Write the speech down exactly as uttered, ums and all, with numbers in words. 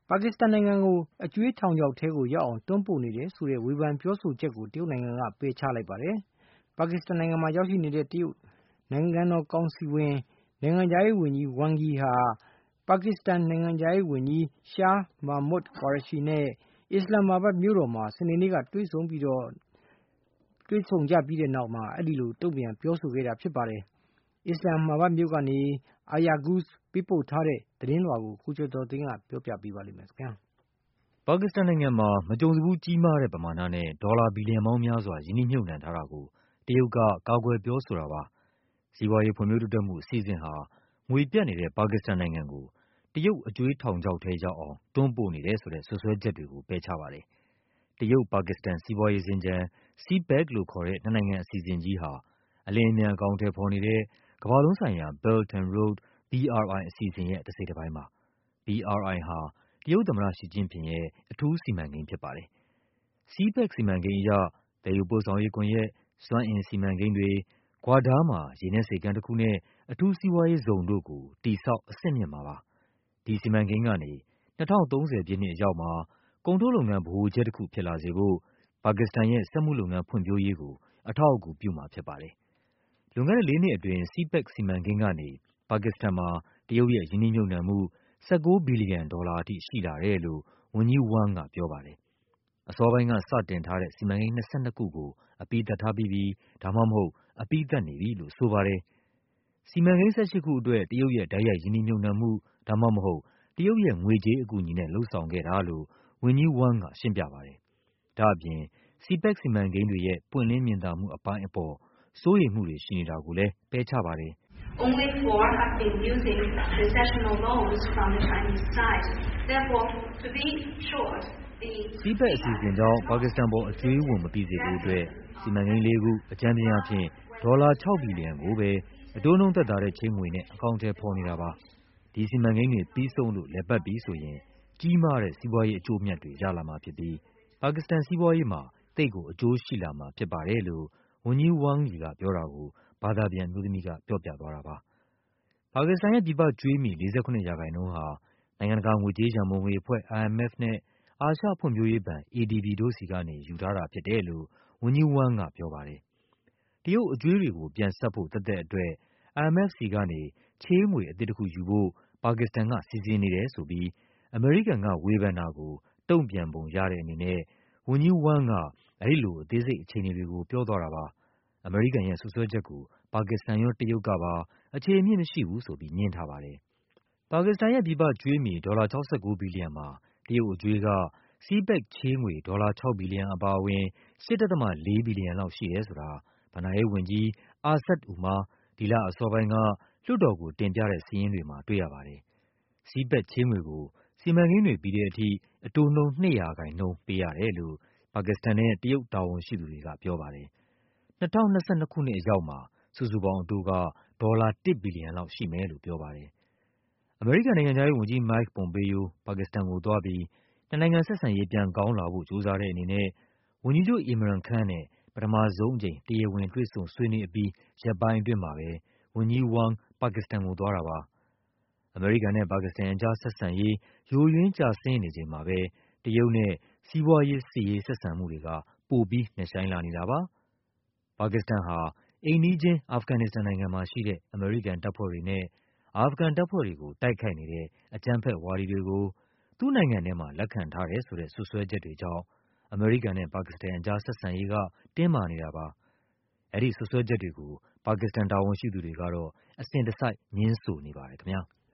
ပါကစ္စတန်နိုင်ငံကိုအကြွေးထောင်ချောက်ထဲကိုရောက်အောင်တွန်းပို့နေတယ်ဆိုတဲ့ဝေဖန်ပြောဆိုချက်ကိုတရုတ်နိုင်ငံကပယ်ချလိုက်ပါတယ်။ပါကစ္စတန်နိုင်ငံမှာရောက်ရှိနေတဲ့တရုတ်နိုင်ငံတော်ကောင်စီဝင်နိုင်ငံခြားရေးဝန်ကြီး Wang Yi ဟာပါကစ္စတန်နိုင်ငံခြားရေးဝန်ကြီး Shah Mahmood Qureshi နဲ့အစ္စလာမ်မာဘတ်မြို့တော်မှာစနေနေ့ကတွေ့ဆုံပြီးတော့တွေ့ဆုံကြပြီးတဲ့နောက်မှာအဲဒီလိုတုံ့ပြန်ပြောဆိုခဲ့တာဖြစ်ပါတယ်။အစ္စလာမ်မာဘတ်မြို့ကနေ Ayyaguz ပေးပို့ထားတဲ့သတင်းလွှာကိုကိုကျော်တော်သိန်းကပြောပြပေးပါလိမ့်မယ်ခင်ဗျာ။ပါကစ္စတန်နိုင်ငံမှာမကြုံစဖူးကြီးမားတဲ့ပမာဏနဲ့ဒေါ်လာဘီလီယံပေါင်းများစွာရင်းနှီးမြှုပ်နှံထားတာကိုတရုတ်ကကာကွယ်ပြောဆိုတာပါ။စီးပွားရေးဖွံ့ဖြိုးတိုးတက်မှုအစီအစဉ်ဟာငွေပြတ်နေတဲ့ပါကစ္စတန်နိုင်ငံကိုတရုတ်အကြွေးထောင်ချောက်ထဲရောက်အောင်တွန်းပို့နေတယ်ဆိုတဲ့စွပ်စွဲချက်တွေကိုပယ်ချပါတယ်။တရုတ်-ပါကစ္စတန်စီးပွားရေးစင်္ကြန် စီ ပက် လို့ခေါ်တဲ့နှစ်နိုင်ငံအစီအစဉ်ကြီးဟာအလျင်အမြန်အကောင်အထည်ဖော်နေတဲ့ကမ္ဘာလုံးဆိုင်ရာ Belt and Road ဘီ အာရ် အိုင် အစီအစဉ်ရဲ့တစိတ်တပိုင်းပါ။ ဘီ အာရ် အိုင် ဟာ တရုတ်သမ္မတ ရှီကျင့်ဖျင်ရဲ့အထူးစီမံကိန်းဖြစ်ပါတယ်။ စီ ပက် စီမံကိန်းအရ သယ်ယူပို့ဆောင်ရေးကွန်ယက်၊ စွမ်းအင်စီမံကိန်းတွေ၊ Gwadar မှာ ရေနက်ဆိပ်ကမ်းတခုနဲ့ အထူးစီးပွားရေးဇုံတို့ကို တည်ဆောက် အဆင့်မြှင့်မှာပါ။ ဒီစီမံကိန်းကနေ ၂၀၃၀ ပြည့်နှစ်အရောက်မှာ ကုန်ထုတ်လုပ်ငန်းဗဟိုချက်တခုဖြစ်လာစေဖို့ ပါကစ္စတန်ရဲ့စက်မှုလုပ်ငန်းဖွံ့ဖြိုးရေးကို အထောက်အကူပြုမှာဖြစ်ပါတယ်။ လွန်ခဲ့တဲ့လေးနှစ်အတွင်း စီ ပက် စီမံကိန်းကနေ ပါကစ္စတန်မှာ တရုတ်ရဲ့ရင်းနှီးမြှုပ်နှံမှု ၁၉ ဘီလီယံဒေါ်လာထိရှိလာတယ်လို့ ဝန်ကြီး Wang ကပြောပါတယ်။ အစောပိုင်းကစတင်ထားတဲ့စီမံကိန်း ၂၂ ခုကို အပြီးသတ်ထားပြီးပြီ ဒါမှမဟုတ် အပြီးသတ်နေပြီလို့ဆိုပါတယ်။ စီမံကိန်း ၁၈ ခုအတွက် တရုတ်ရဲ့တိုက်ရိုက်ရင်းနှီးမြှုပ်နှံမှု ဒါမှမဟုတ် တရုတ်ရဲ့ငွေကြေးအကူအညီနဲ့လုပ်ဆောင်ခဲ့တာလို့ ဝန်ကြီး Wang ကရှင်းပြပါတယ်။ ဒါ့အပြင် စီ ပက် စီမံကိန်းတွေရဲ့ပွင့်လင်းမြင်သာမှုအပိုင်းအပေါ် စိုးရိမ်မှုတွေရှိနေတာကိုလည်း ပယ်ချပါတယ်။စီ ပက် အစီအစဉ်ကြောင့် ပါကစ္စတန်ပေါ် အကြွေးဝန်မပိစေဖို့အတွက် စီမံကိန်းလေးခု အကြမ်းဖျင်းအားဖြင့် ဒေါ်လာ ခြောက်ဘီလီယံကိုပဲ အတိုးနှုန်းသက်သာတဲ့ချေးငွေနဲ့ အကောင်အထည်ဖော်နေတာပါ။ ဒီစီမံကိန်းတွေပြီးဆုံးလို့လည်ပတ်ပြီဆိုရင် ကြီးမားတဲ့စီးပွားရေးအကျိုးအမြတ်တွေရလာမှာဖြစ်ပြီး ပါကစ္စတန်စီးပွားရေးမှာ သိပ်ကိုအကျိုးရှိလာမှာဖြစ်ပါတယ်လို့ ဝန်ကြီး Wang Yi ကပြောတာကို ဘာသာပြန်အမျိုးသမီးကပြောပြသွားတာပါ။ ပါကစ္စတန်ရဲ့ပြည်ပကြွေးမြီ ၄၇% ဟာ နိုင်ငံတကာငွေကြေးရန်ပုံငွေအဖွဲ့ အိုင် အမ် အက်ဖ် နဲ့ အာရှဖွံ့ဖြိုးရေးဘဏ် အေ ဒီဘီ တို့ဆီကနေယူထားတာဖြစ်တယ်လို့ ဝန်ကြီး Wang ကပြောပါတယ်။ တရုတ်အကြွေးတွေကိုပြန်ဆပ်ဖို့သက်သက်အတွက် အိုင် အမ် အက်ဖ် ဆီကနေ ချေးငွေအသစ်တခုယူဖို့ ပါကစ္စတန်ကစီစဉ်နေတယ်ဆိုပြီး အမေရိကန်ကဝေဖန်တာကို တုံ့ပြန်ပုံရတဲ့အနေနဲ့ ဝန်ကြီး Wang က အဲဒီလိုအသေးစိတ်အခြေအနေတွေကိုပြောသွားတာပါ။ အမေရိကန်ရဲ့စွပ်စွဲချက်ကို ပါကစ္စတန်ရော တရုတ်ကပါ အခြေအမြစ်မရှိဘူးဆိုပြီးငြင်းထားပါတယ်။ ပါကစ္စတန်ရဲ့ပြည်ပကြွေးမြီ ဒေါ်လာ ၆၉ ဘီလီယံမှာ တရုတ်အကြွေးက စီ ပက် ချေးငွေ ဒေါ်လာ ခြောက်ဘီလီယံအပါအဝင် ၈.၄ ဘီလီယံလောက်ရှိတယ်ဆိုတာ ဘဏ္ဍာရေးဝန်ကြီး Asad Umer ဒီလအစောပိုင်းက လွှတ်တော်ကိုတင်ပြတဲ့စာရင်းတွေမှာတွေ့ရပါတယ်။ စီးပက်ချေးငွေကို စီမံကိန်းတွေပြီးတဲ့အထိ အတိုးနှုန်း ၂% ပေးရတယ်လို့ ပါကစ္စတန်နဲ့ တရုတ်တာဝန်ရှိသူတွေကပြောပါတယ်။ ၂၀၂၂ ခုနှစ်အရောက်မှာ စုစုပေါင်းအတိုးက ဒေါ်လာ တစ် ဘီလီယံလောက်ရှိမယ်လို့ပြောပါတယ်။ အမေရိကန်နိုင်ငံခြားရေးဝန်ကြီး Mike Pompeo ပါကစ္စတန်ကိုသွားပြီး နှစ်နိုင်ငံဆက်ဆံရေးပြန်ကောင်းလာဖို့ကြိုးစားတဲ့အနေနဲ့ ဝန်ကြီးချုပ် Imran Khan နဲ့ ပထမဆုံးအကြိမ် တရားဝင်တွေ့ဆုံဆွေးနွေးအပြီး ရက်ပိုင်းအတွင်းမှာပဲ ဝန်ကြီး Wang ပါကစ္စတန်ကိုသွားတာပါ။ အမေရိကန်နဲ့ပါကစ္စတန်ကြား ဆက်ဆံရေး ယိုယွင်းကျဆင်းနေချိန်မှာပဲ တရုတ်နဲ့ စီးပွားရေး၊ စစ်ရေးဆက်ဆံမှုတွေက ပိုပြီး နက်ရှိုင်းလာနေတာပါ။ ပါကစ္စတန်ဟာ အိမ်နီးချင်း အာဖဂန်နစ္စတန်နိုင်ငံမှာရှိတဲ့ အမေရိကန်တပ်ဖွဲ့တွေနဲ့ အာဖဂန်တပ်ဖွဲ့တွေကို တိုက်ခိုက်နေတဲ့ အကြမ်းဖက်ဝါဒီတွေကို သူ့နိုင်ငံထဲမှာလက်ခံထားတယ်ဆိုတဲ့စွပ်စွဲချက်တွေကြောင့် အမေရိကန်နဲ့ပါကစ္စတန်ကြား ဆက်ဆံရေးက တင်းမာနေတာပါ။ အဲဒီစွပ်စွဲချက်တွေကို ပါကစ္စတန်တာဝန်ရှိသူတွေကတော့ အစဉ်တစိုက် ငြင်းဆိုနေပါတယ်ခင်ဗျား။